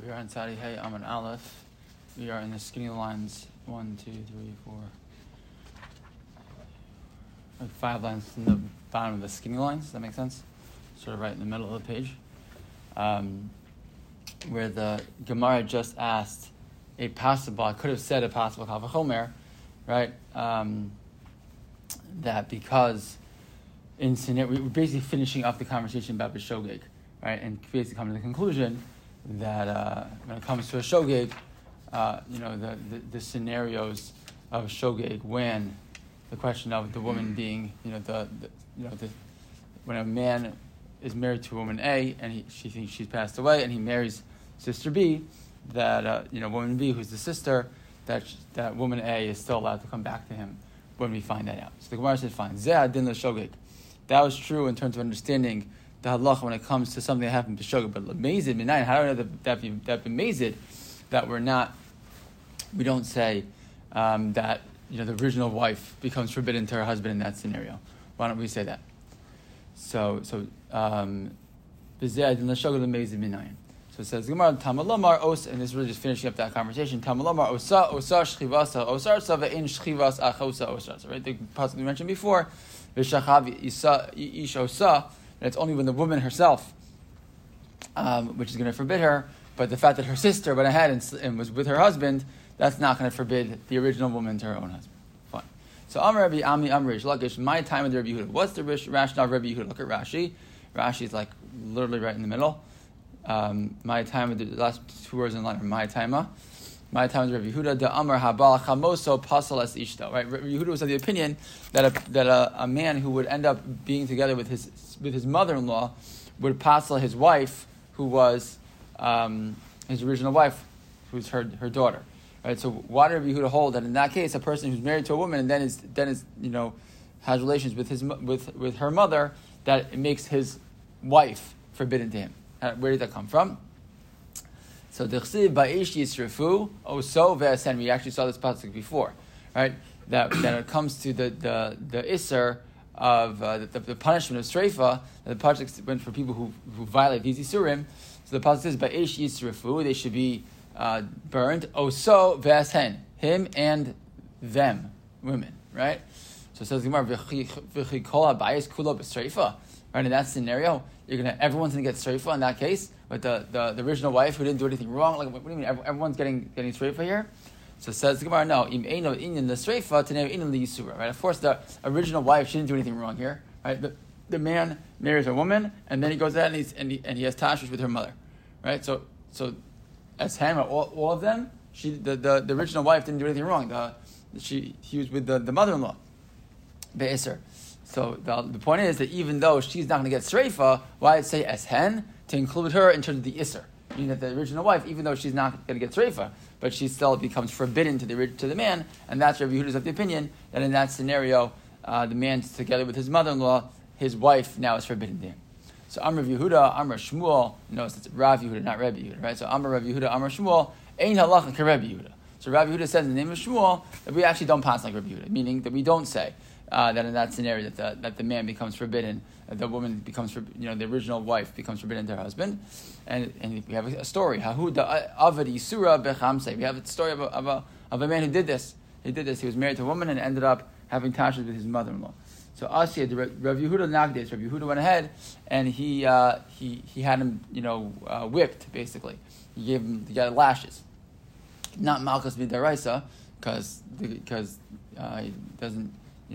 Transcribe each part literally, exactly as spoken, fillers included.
We are on Tzadi Hey Amud Aleph. We are in the skinny lines one, two, three, four, like five lines from the bottom of the skinny lines. Does that make sense? Sort of right in the middle of the page, um, where the Gemara just asked a possible. I could have said a possible Kal V'chomer, right? Um, that because in scenario, we we're basically finishing up the conversation about the shogeg, right, and basically coming to the conclusion that uh, when it comes to a shogeg, uh, you know, the, the, the scenarios of a shogeg, when the question of the woman being, you know, the, the you know, the when a man is married to a woman A and he, she thinks she's passed away, and he marries sister B, that uh, you know, woman B, who's the sister, that that woman A is still allowed to come back to him when we find that out. So the Gemara said, fine, Zeh din l'shogeg. That was true in terms of understanding the halacha when it comes to something that happened to shogeg. But l'mezid minayin, how do I know that that be, that be mazid, that we're not, we don't say um, that, you know, the original wife becomes forbidden to her husband in that scenario. Why don't we say that? So so um, b'zeh din l'shogeg l'mezid minayin. So it says Gemara Tamalomar Os, and this is really just finishing up that conversation. Tamalomar Osa Osa Shchivasa Osar Sava in Shchivas Achosa Osar. Right, the passage we mentioned before, V'Shachav Isa Ish Osa. And it's only when the woman herself, um, which is going to forbid her, but the fact that her sister went ahead and, and was with her husband, that's not going to forbid the original woman to her own husband. Fine. So Amar Rabbi Ami Amar Rish Lakish. My time with Rabbi Yehuda. What's the rationale of Rabbi Yehuda? Look at Rashi. Rashi is like literally right in the middle. Um, my time with the last two words in line are my timer. My time with Rabbi Yehuda. The Amar Habal Chamoso Pasal Es Ishto. Right. Rabbi Yehuda was of the opinion that a, that a, a man who would end up being together with his with his mother-in-law would pasal his wife, who was um, his original wife, who's her her daughter. Right. So why did Rabbi Yehuda hold that in that case a person who's married to a woman and then is then is you know has relations with his with with her mother, that it makes his wife forbidden to him? Uh, where did that come from? So the chsiv ba'ish yisrefu oso ve'asen. We actually saw this pasuk before, right? That that it comes to the the the iser of uh, the, the punishment of streifa. The pasuk went for people who who violate these isurim. So the pasuk says ba'ish yisrefu. They should be uh, burned. Oso ve'asen. Him and them, women, right? So it says Gemara v'chi kol habayis kulo b'streifa. Right, in that scenario, you're gonna everyone's gonna get streifa in that case, but the, the, the original wife who didn't do anything wrong. Like, what do you mean? Everyone's getting getting streifa here? So it says the Gemara, no, im eino inyan the streifa tenei inyan the yisura. Right, of course the original wife, she didn't do anything wrong here. Right, the, the man marries a woman and then he goes out and he's and he, and he has tashrish with her mother. Right, so so as him, all, all of them, she the, the, the original wife didn't do anything wrong. The she he was with the, the mother-in-law, be'eser. So the, the point is that even though she's not going to get streifa, why say eshen to include her in terms of the iser, meaning that the original wife, even though she's not going to get streifa, but she still becomes forbidden to the to the man, and that's Rabbi Yehuda's of the opinion that in that scenario, uh, the man's together with his mother-in-law, his wife now is forbidden to him. So Amar Rav Yehuda, Amar Shmuel, notice it's Rav Yehuda, not Rabbi Yehuda, right? So Amar Rav Yehuda, Amar Shmuel, Ein halacha ke Rabbi Yehuda. So Rabbi Yehuda says in the name of Shmuel that we actually don't pass like Rabbi Yehuda, meaning that we don't say Uh, that in that scenario that the, that the man becomes forbidden, that the woman becomes, you know, the original wife becomes forbidden to her husband, and and we have a story. Hahu da avad yisura bechamse. We have a story of a, of a of a man who did this. He did this. He was married to a woman and ended up having tashas with his mother-in-law. So Asya, Rav Yehuda nagdes. Rav Yehuda went ahead and he uh, he he had him, you know, uh, whipped basically. He gave him he got lashes, not malchus midaraisa, because because uh, he doesn't.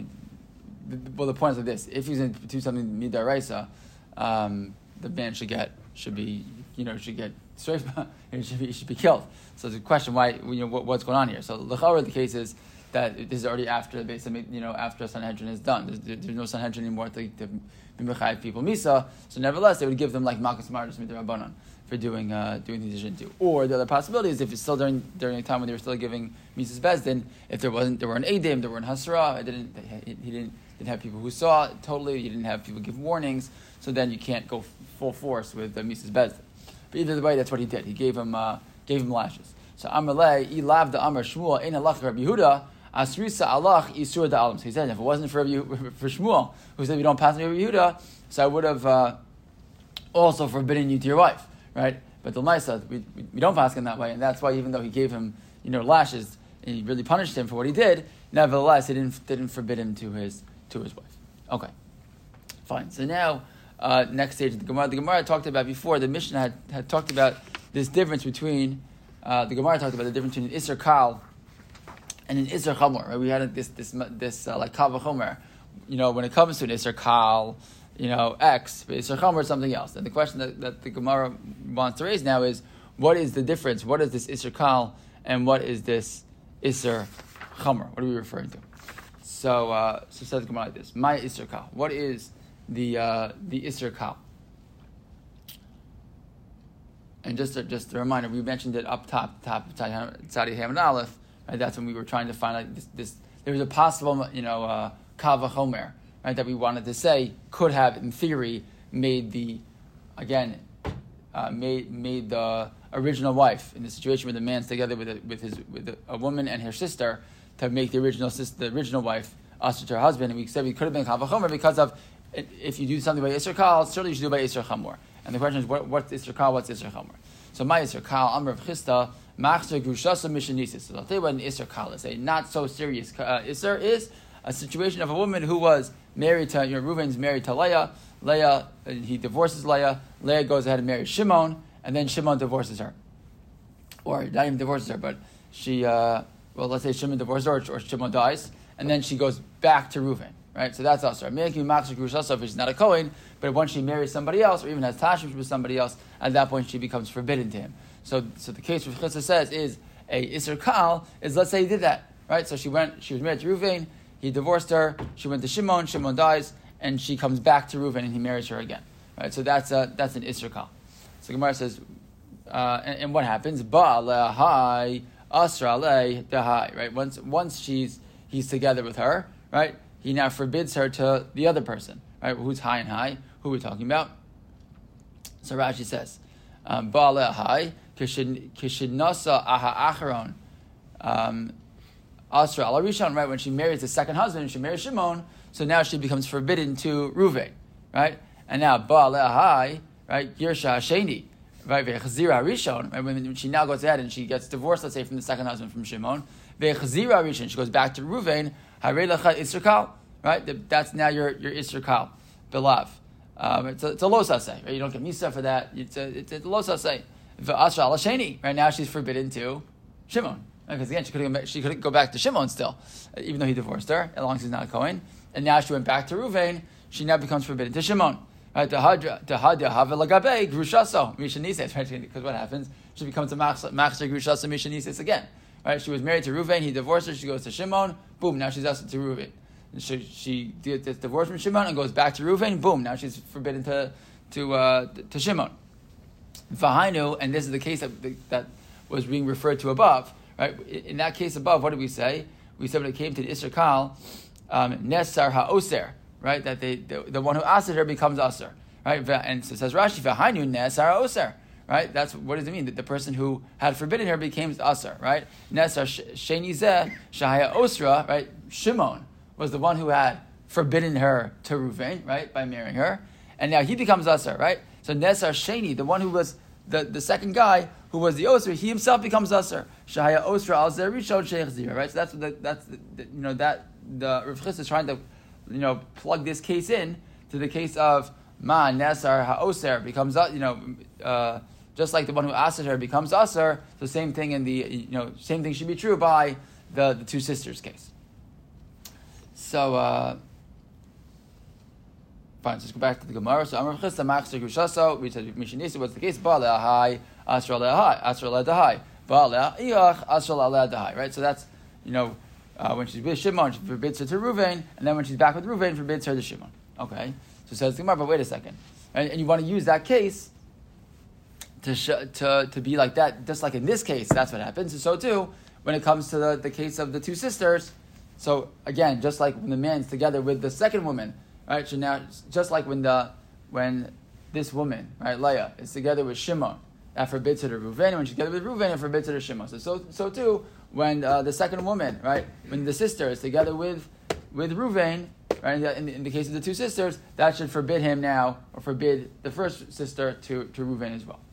Well, the point is like this: if he's going to do something midaraisa, um, the man should get should be you know should get straight. He should be he should be killed. So the question why you know what, what's going on here? So l'chara the case is that this is already after the you know after Sanhedrin is done. There's, there's no Sanhedrin anymore to to b'mechayev people misa. So nevertheless, they would give them like malchus martyrs midrabanan for doing uh, doing things they shouldn't do. Or the other possibility is if it's still during during a time when they were still giving misas bezdin, if there wasn't there were an edim, there were an hasra, it didn't he, he didn't. Didn't have people who saw it totally. You didn't have people give warnings, so then you can't go f- full force with uh, Mises Bezdin. But either way, that's what he did. He gave him uh, gave him lashes. So Amalei ilav the Amar Shmuel ein halach Rabbi Yehuda asrisa alach isur da alam. So he said, if it wasn't for Rabbi, for Shmuel who said we don't pass Rabbi Yehuda, so I would have uh, also forbidden you to your wife, right? But the Maisa, we, we, we don't pass him that way, and that's why even though he gave him, you know, lashes, and he really punished him for what he did, nevertheless, he didn't didn't forbid him to his to his wife. Okay, fine. So now, uh, next stage of the Gemara. The Gemara I talked about before. The Mishnah had, had talked about this difference between uh, the Gemara talked about the difference between an Isser Kal and an Isser Chamor. Right? We had this this this uh, like Kal v'Chomer. You know, when it comes to an Isser Kal, you know, X, but Isser Chamor is something else. And the question that, that the Gemara wants to raise now is, what is the difference? What is this Isser Kal and what is this Isser Chamor? What are we referring to? So, uh, so says the Gemara like this: My Isser Kal. What is the uh, the Isser Kal? And just a, just a reminder, we mentioned it up top, top of Tzadi Ham and Aleph. Right? That's when we were trying to find out this. this there was a possible, you know, uh, Kal v'Chomer, right? That we wanted to say could have, in theory, made the, again, uh, made made the original wife in the situation where the man's together with a, with his with a, a woman and her sister to make the original sister, the original wife usher to her husband, and we said we could have been Kal v'Chomer because of if you do something by Isser Kal, certainly you should do by Isser Chamor. And the question is, what, what's Isser Kal, what's Isser Chamor? So my Isser Kal, Amr of Chista, Machzer Grushasa Mishanisis. So I'll tell you what an Isser Kal is. A not so serious uh, Isser is a situation of a woman who was married to, you know, Reuven's married to Leah. Leah, uh, he divorces Leah. Leah goes ahead and marries Shimon, and then Shimon divorces her. Or not even divorces her, but she, uh, well, let's say Shimon divorces her, or, or Shimon dies, and then she goes back to Reuven. Right, so that's also making Machzer Grushasa if she's not a Kohen, but once she marries somebody else, or even has Tashmish with somebody else, at that point she becomes forbidden to him. So, so the case Rav Chisda says is a Isser Kal is, let's say he did that, right? So she went, she was married to Reuven, he divorced her, she went to Shimon, Shimon dies, and she comes back to Reuven and he marries her again, right? So that's a, that's an Isser Kal. So Gemara says, uh, and, and what happens? Ba'alehai asra alei dehai, right? Once once she's he's together with her, right? He now forbids her to the other person, right? Who's high and high? Who are we talking about? So Rashi says, Ba'alehai kishinasa aha acharon asra ala rishon, right? When she marries the second husband, she marries Shimon, so now she becomes forbidden to Reuven, right? And now Ba'alehai, right? Girsha Sheni, right? Ve'chazira rishon, right? When she now goes ahead and she gets divorced, let's say from the second husband, from Shimon, ve'chazira rishon, she goes back to Reuven. Harei lecha Isser Kal, right? That's now your your Isser Kal, Belav. Um, it's a, it's a lo saseh, right? You don't get misa for that. It's a it's a lo saseh. V'asra ala sheni, right? Now she's forbidden to Shimon, because again she couldn't she couldn't go back to Shimon still, even though he divorced her, as long as he's not a Kohen. And now she went back to Reuven. She now becomes forbidden to Shimon. Right? To hadra to hadra havel lagabe grushaso mishanises, right? Because what happens? She becomes a machzer grushaso mishanises again. Right, she was married to Reuven. He divorced her. She goes to Shimon. Boom! Now she's asked to Reuven. She, she gets divorced from Shimon and goes back to Reuven. Boom! Now she's forbidden to to uh, to Shimon. Vahainu, and this is the case that that was being referred to above. Right, in that case above, what did we say? We said when it came to the Isser Kal, um, Nesar haoser. Right, that they, the the one who asked her becomes aser. Right, and so it says Rashi Vahainu Nesar haoser. Right, that's what does it mean? That the person who had forbidden her became asar. Right, Nesar Sheni Zeh Shahaya Osra. Right, Shimon was the one who had forbidden her to Reuven. Right, by marrying her, and now he becomes asar. Right, so Nesar Sheni, the one who was the, the second guy who was the osra, he himself becomes asar. Shahaya Osra Al Zer Rishon Sheikh Zira. Right, so that's what the, that's the, the, you know that the Rav Chisda is trying to you know plug this case in to the case of Ma Nesar HaOser becomes you know. Uh, Just like the one who asked her becomes asar, the same thing in the you know same thing should be true by the, the two sisters case. So uh, fine, so let's go back to the Gemara. So Amar Chista Machzer Grushaso, we said Mishnisa, what's the case? Ba'aleh Ahai, Asra Le'ahai, Asra Le'dahai, Ba'aleh Iyach, Asra Le'dahai. Right, so that's you know uh, when she's with Shimon, she forbids her to Reuven, and then when she's back with Reuven, forbids her to Shimon. Okay, so says the Gemara, but wait a second, and, and you want to use that case. To, sh- to to be like that, just like in this case, that's what happens. And so too, when it comes to the, the case of the two sisters, so again, just like when the man's together with the second woman, right? So now, just like when the when this woman, right, Leah, is together with Shimon, that forbids her to Reuven. When she's together with Reuven, it forbids her to Shimon. So so, so too, when uh, the second woman, right, when the sister is together with with Reuven, right, in the, in the, in the case of the two sisters, that should forbid him now, or forbid the first sister to to Reuven as well.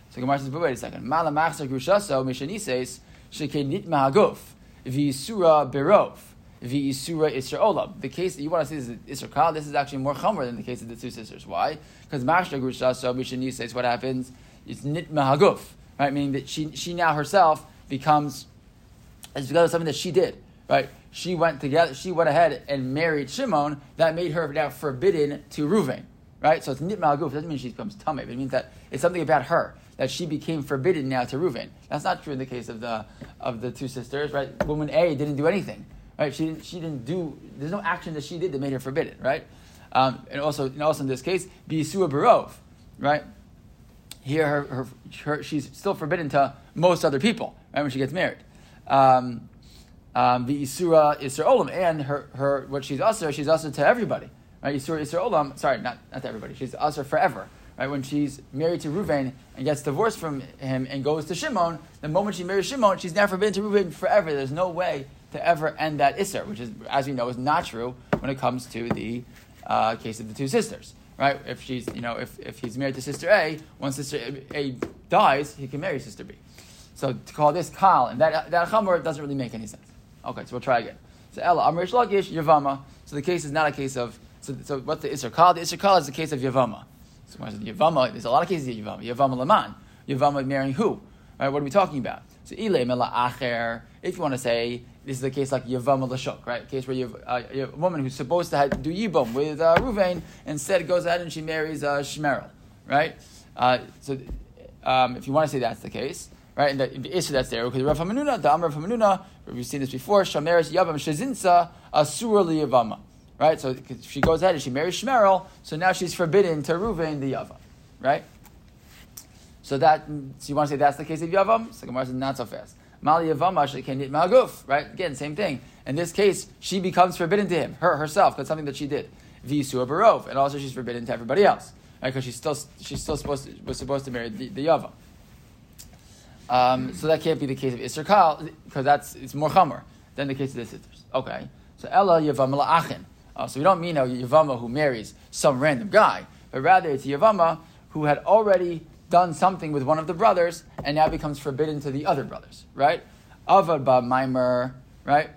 So Gemara says, but wait a second. Mala machzor grushaso mishanises shekenit mahaguf v'isura berov v'isura isra olam. The case that you want to see is isra kal. This is actually more chomer than the case of the two sisters. Why? Because machzor grushaso mishanises, what happens? It's nit mahaguf, right? Meaning that she she now herself becomes, it's because of something that she did, right? She went together. She went ahead and married Shimon. That made her now forbidden to Ruvain, right? So it's nit mahaguf. It doesn't mean she becomes tamei, but it means that it's something about her that she became forbidden now to Ruvain. That's not true in the case of the of the two sisters, right? Woman A didn't do anything, right? She didn't. She didn't do. There's no action that she did that made her forbidden, right? Um, and also, and also in this case, B'Yisua Barov, right? Here, her, her, her, she's still forbidden to most other people, right? When she gets married, um, um, B'Yisura Isra Olam, and her, her, what she's usher, she's usher to everybody, right? Yisura Isra Olam. Sorry, not not to everybody. She's usher forever. Right, when she's married to Ruvain and gets divorced from him and goes to Shimon, the moment she marries Shimon, she's now forbidden to Ruvain forever. There's no way to ever end that Isser, which is, as we know, is not true when it comes to the uh, case of the two sisters. Right? If she's, you know, if, if he's married to sister A, once sister A dies, he can marry sister B. So to call this Kal and that that Chamor doesn't really make any sense. Okay, so we'll try again. So Ella Amrish Lakish Yavama. So the case is not a case of. So, so what's the Isser Kal? The Isser Kal is the case of Yavama. So Yavama, there's a lot of cases of Yavama. Yavama Laman. Yavama marrying who? Right, what are we talking about? So Ilay Mela Acher, if you want to say, this is a case like Yavama Lashuk, right? A case where you have, uh, you have a woman who's supposed to have, do Yibum with uh, Ruvain, instead goes ahead and she marries uh, Shmerel, right? Uh, so um, if you want to say that's the case, right? And the, the issue that's there, because Rav HaManuna, the Amr of HaManuna, we've seen this before, Shameres Yavam Shazinsa Asura Liyavama. Right, so she goes ahead and she marries Shmerel, so now she's forbidden to Ruvain the Yavam, right? So that, so you want to say that's the case of Yavam? So Gemara says not so fast. Mali Yavama shekenit maguf, right? Again, same thing. In this case, she becomes forbidden to him, her herself, because something that she did. V'yisua barov, and also she's forbidden to everybody else, right? Because she's still she's still supposed to, was supposed to marry the, the Yavam. Um, so that can't be the case of Isser Kal, because that's it's more chomer than the case of the sisters. Okay, so Ella Yavama la'achin. Uh, so we don't mean a Yavama who marries some random guy, but rather it's a Yavama who had already done something with one of the brothers and now becomes forbidden to the other brothers, right? Avad ba Maimer, right?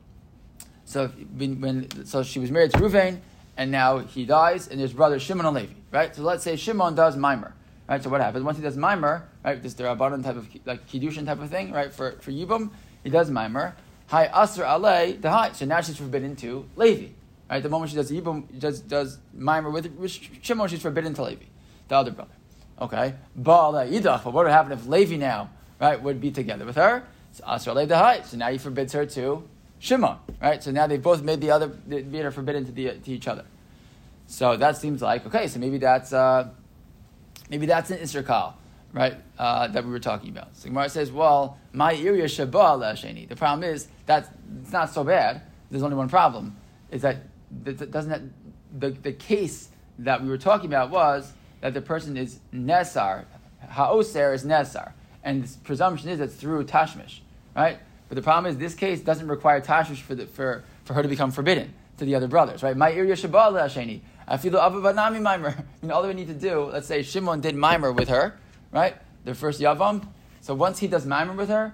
So if, when, when so she was married to Ruvain and now he dies and there's brothers Shimon and Levi, right? So let's say Shimon does Maimer, right? So what happens once he does Maimer, right? This the Rabbanan type of like Kiddushin type of thing, right? For for Yibum, he does Maimer. Hi Asr Alei the High. So now she's forbidden to Levi. Right, the moment she does Yibum, does does Maimer with, with Shimon, she's forbidden to Levi, the other brother. Okay, but what would happen if Levi now, right, would be together with her? So Asr Alei Dahai. So now he forbids her to Shimon, right? So now they've both made the other made her forbidden to the to each other. So that seems like okay. So maybe that's uh, maybe that's an Isser Kal, right? Uh, that we were talking about. So Gemara says, well, my area Shabbat Sheni. The problem is that it's not so bad. There's only one problem. Is that doesn't that, the the case that we were talking about was that the person is Nesar, Ha'oser is Nesar, and the presumption is it's through Tashmish, right? But the problem is this case doesn't require Tashmish for the, for for her to become forbidden to the other brothers, right? My area Shabbat Sheni. I feel the Avavanami Maimer. I mean, all that we need to do, let's say Shimon did Maimer with her, right? The first Yavam. So once he does Maimer with her,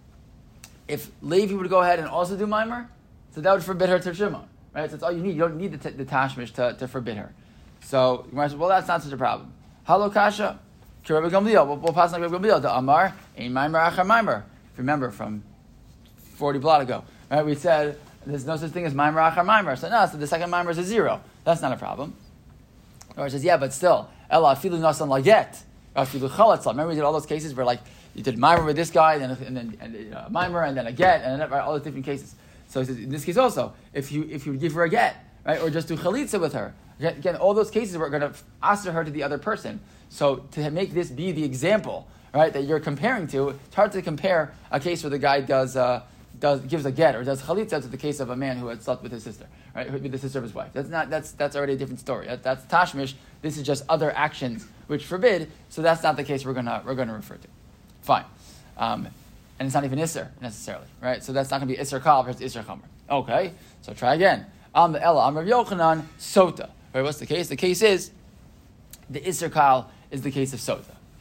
if Levi would go ahead and also do Maimer, so that would forbid her to Shimon. Right, so that's all you need. You don't need the, t- the tashmish to, to forbid her. So you might say, well, that's not such a problem. Halo kasha, Rabbi Gamliel. We'll, we'll pass on Rabbi Gamliel. The Amar, ein maimer achar maimer. If you remember from forty blot ago, right? We said there's no such thing as maimer achar maimer. So no, so the second maimer is a zero. That's not a problem. Or it says, yeah, but still, ella afilu nasan laget, afilu chalatzal. Remember we did all those cases where like you did maimer with this guy, and then and then and, uh, maimer, and then a get, and then right, all those different cases. So in this case also, if you if you give her a get, right, or just do chalitza with her, again, all those cases we're going to ask her to the other person. So to make this be the example, right, that you're comparing to, it's hard to compare a case where the guy does uh, does gives a get or does chalitza to the case of a man who had slept with his sister, right, with the sister of his wife. That's not that's that's already a different story. That, that's tashmish. This is just other actions which forbid. So that's not the case we're gonna we're gonna refer to. Fine. Um, And it's not even Isser necessarily, right? So that's not going to be Isser Kal versus Isser Chomer. Okay, so try again. Am the Ella, Am Rav Yochanan, Sota. Right, what's the case? The case is, the Isser Kal is the case of Sota.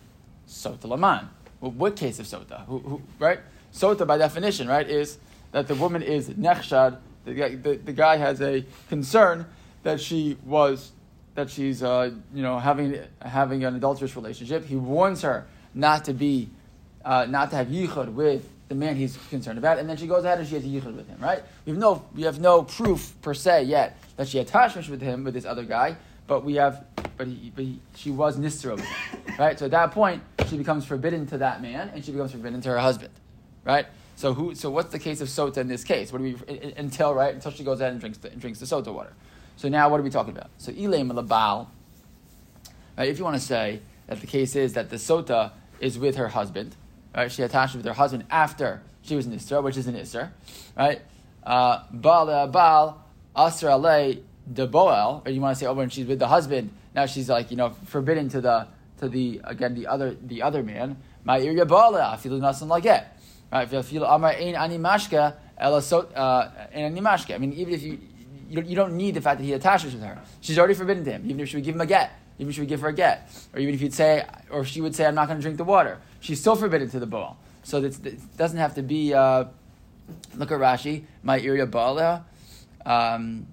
Sota Laman. Well, what case of Sota? Who, who, right? Sota, by definition, right, is that the woman is nechshad. The, the, the guy has a concern that she was, that she's, uh, you know, having having an adulterous relationship. He warns her not to be, uh, not to have yichud with the man he's concerned about, and then she goes ahead and she has a yichud with him. Right? We have no, we have no proof per se yet that she had tashmish with him with this other guy, but we have, but, he, but he, she was nisra with him. Right? So at that point, she becomes forbidden to that man, and she becomes forbidden to her husband. Right? So who? So what's the case of sota in this case? What do we until right until she goes ahead and drinks the, and drinks the sota water? So now what are we talking about? So ilay malabal. Right? If you want to say that the case is that the sota is with her husband, right? She attached with her husband after she was an isra, which is an isra, right? Baal baal asr alei de boel. Or you want to say, oh, when she's with the husband, now she's like, you know, forbidden to the to the again the other the other man. My irya baala afilu nasan laget. Right, feel amar ein ani mashka ela so ein ani mashka. I mean, even if you, you you don't need the fact that he attaches with her, she's already forbidden to him. Even if she would give him a get, even if she would give her a get, or even if you'd say, or she would say, I'm not going to drink the water, she's still forbidden to the boel. So it doesn't have to be. Uh, look at Rashi, my irya baala. Um,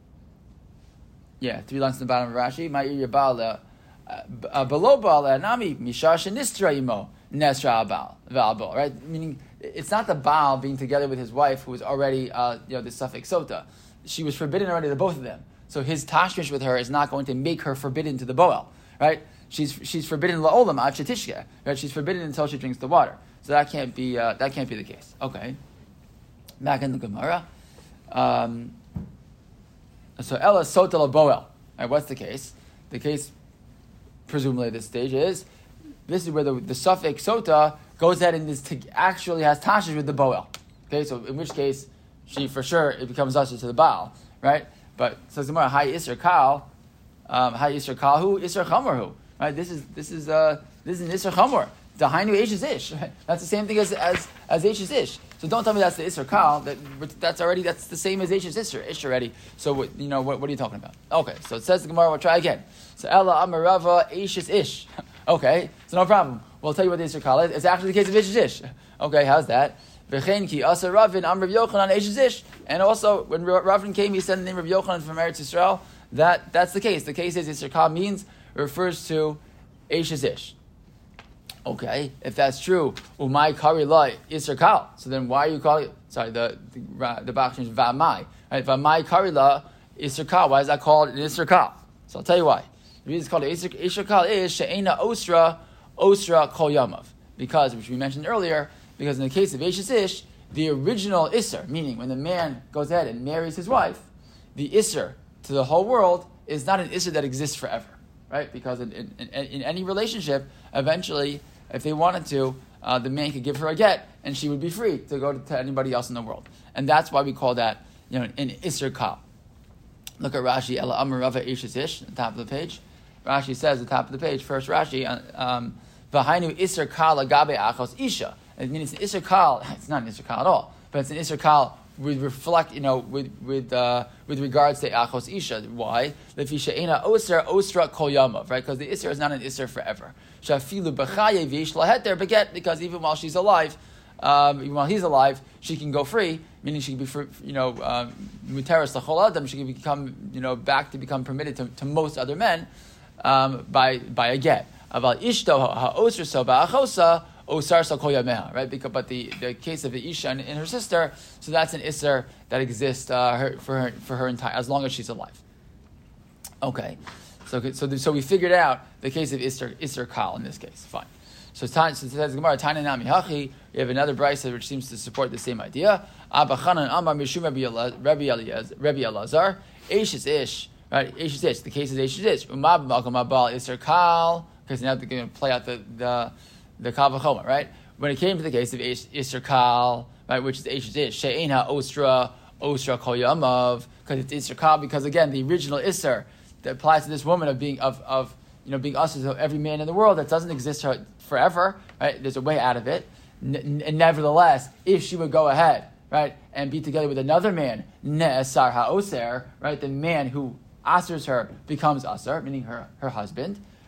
yeah, three lines in the bottom of Rashi, my irya baala. Below baala nami mishash nistra imo nesra baal valbal. Right, meaning. It's not the Baal being together with his wife who was already, uh, you know, the suffix sota. She was forbidden already to both of them. So his tashmish with her is not going to make her forbidden to the Boel, right? She's she's forbidden la'olam ad shetishke, right? She's forbidden until she drinks the water. So that can't be uh, that can't be the case. Okay. Back in the Gemara. Um, so Ella sota la Boel. Right, what's the case? The case, presumably at this stage, is this is where the, the suffix sota goes ahead and is to, actually has tashish with the boel. Okay, so in which case, she for sure, it becomes usher to the Baal, right? But, says the Gemara, hi Isser Kal, um, hi Isser Kal, who? Isser Chamor, who? Right, this is, this is, uh, this is an Isser Chamor. The Hainu Eish is Ish. Right? That's the same thing as, as, as Eish is Ish. So don't tell me that's the Isser Kal, that, that's already, that's the same as Eish is Isser, Ish already. So, what, you know, what, what are you talking about? Okay, so it says the Gemara, we'll try again. So, Ella Amarava Eish is Ish. Okay, so no problem. We'll tell you what the Isser Kal is. It's actually the case of Ish is Ish. Okay, how's that? V'chein ki asa Ravin am Rav Yochanan Eish is Ish. And also, when Ravin came, he said the name of Yochanan from Eretz Yisrael. That, that's the case. The case is Isser Kal means, refers to Eish is Ish. Okay, if that's true, umay kari la Isser Kal. So then why are you calling it? Sorry, the the, the Bach is v'amai. Right, v'amai kari la Isser Kal. Why is that called an Isser Kal? So I'll tell you why. The reason it's called Isser Kal is she'ena osra osra kol yamav. Because, which we mentioned earlier, because in the case of Eish Ish, the original Isser, meaning when the man goes ahead and marries his wife, the Isser to the whole world is not an Isser that exists forever, right? Because in, in, in any relationship, eventually, if they wanted to, uh, the man could give her a get, and she would be free to go to, to anybody else in the world. And that's why we call that, you know, an Isser Kal. Look at Rashi, Ela Amar Rava Eish Ish, at the top of the page. Rashi says at the top of the page, first Rashi, um, V'hainu Isser Kal agabe achos isha. It means it's an Isser Kal. It's not an Isser Kal at all, but it's an Isser Kal with reflect, you know, with with uh, with regards to achos isha. Why? Lefi she'ena osra osra kol yamav, right? Because the Isser is not an Isser forever. Shafilu b'chaye v'ish laheter beget, because even while she's alive, um, even while he's alive, she can go free. Meaning she can be, free, you know, muteris l'chol adam. She can become, you know, back to become permitted to, to most other men um, by by a get. Aval ishto ha'osra so ba'achosa osar so kol yameha, right? Because but the, the case of the isha and, and her sister, so that's an isser that exists uh, her, for her for her entire as long as she's alive. Okay, so so so we figured out the case of isser isser kal in this case. Fine. So, so it says Gemara Tanya Nami Hachi. We have another brisa which seems to support the same idea. Abba Chanan Amar Mishum Rabbi Elazar Eish is Ish. Right, Eish is Ish. The case is Eish is Ish. Umab Malcolm Abal Isser Kal. Because now they're going to play out the the the Kal V'Chomer, right? When it came to the case of Isser Kal, right, which is Eish is Ish. She'ein ha'osra osra kol yamav. Because it's Isser Kal. Because again, the original Isser that applies to this woman of being of of you know being us as every man in the world that doesn't exist forever, right? There's a way out of it. N- and nevertheless, if she would go ahead, right, and be together with another man, ne'esar ha'oser, right, the man who asers her becomes aser, meaning her, her husband,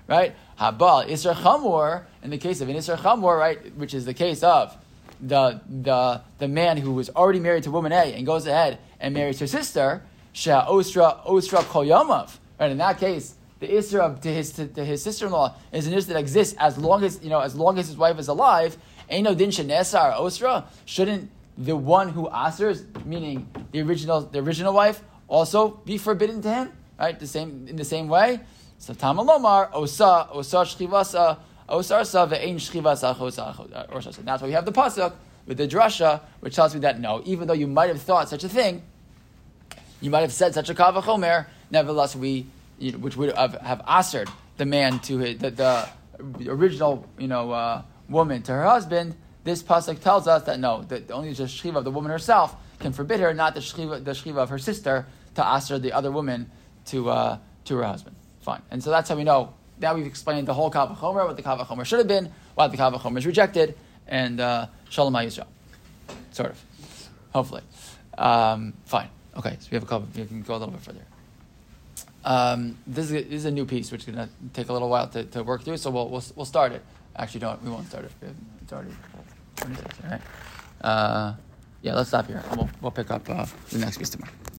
right? Habal Isra Chamor, in the case of an Isra Chamor, right, which is the case of the the the man who was already married to woman A and goes ahead and marries her sister, Shea Osra Osra Kol Yomav. Right, in that case, the Isra to his to, to his sister-in-law is an Isra that exists as long as you know as long as his wife is alive. Eino din shenesar Osra. Shouldn't the one who asers, meaning the original the original wife, also be forbidden to him? Right, the same in the same way. So Tamalomar Osa Osa Shchivasa. Osarsa ve'ein shchivasa chosa. That's why we have the pasuk with the drasha, which tells me that no, even though you might have thought such a thing, you might have said such a kavachomer. Nevertheless, we, you know, which would have, have asered the man to his, the, the original, you know, uh, woman to her husband. This pasuk tells us that no, that only the shchiva of the woman herself can forbid her, not the shchiva, the shchiva of her sister to aser the other woman to uh, to her husband. Fine, and so that's how we know. Now we've explained the whole Kav HaChomer, what the Kav HaChomer should have been, why the Kav HaChomer is rejected, and uh, Shalom HaYisrael. Sort of. Hopefully. Um, fine. Okay, so we have a couple, we can go a little bit further. Um, this, is a, this is a new piece, which is going to take a little while to, to work through, so we'll, we'll we'll start it. Actually, don't, we won't start it. It's already twenty-six, all right? Uh, yeah, let's stop here. We'll, we'll pick up uh, the next piece tomorrow.